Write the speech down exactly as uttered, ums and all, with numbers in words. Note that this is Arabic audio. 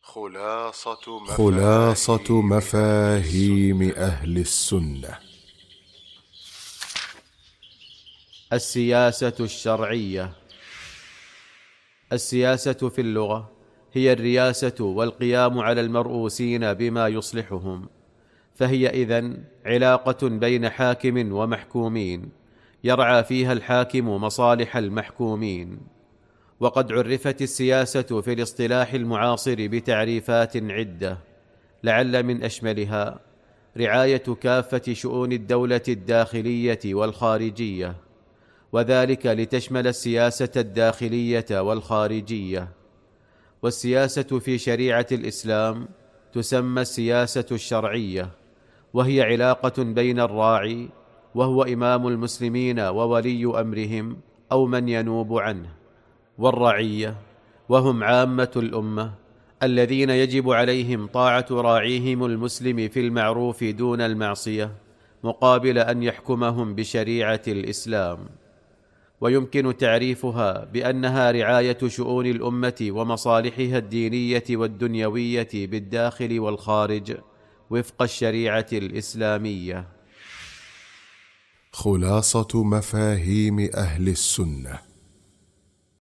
خلاصة خلاصة مفاهيم أهل السنة. السياسة الشرعية. السياسة في اللغة هي الرياسة والقيام على المرؤوسين بما يصلحهم، فهي إذن علاقة بين حاكم ومحكومين يرعى فيها الحاكم مصالح المحكومين. وقد عرفت السياسة في الاصطلاح المعاصر بتعريفات عدة، لعل من أشملها رعاية كافة شؤون الدولة الداخلية والخارجية، وذلك لتشمل السياسة الداخلية والخارجية. والسياسة في شريعة الإسلام تسمى السياسة الشرعية، وهي علاقة بين الراعي وهو إمام المسلمين وولي أمرهم أو من ينوب عنه، والرعية وهم عامة الأمة الذين يجب عليهم طاعة راعيهم المسلم في المعروف دون المعصية، مقابل أن يحكمهم بشريعة الإسلام. ويمكن تعريفها بأنها رعاية شؤون الأمة ومصالحها الدينية والدنيوية بالداخل والخارج وفق الشريعة الإسلامية. خلاصة مفاهيم أهل السنة.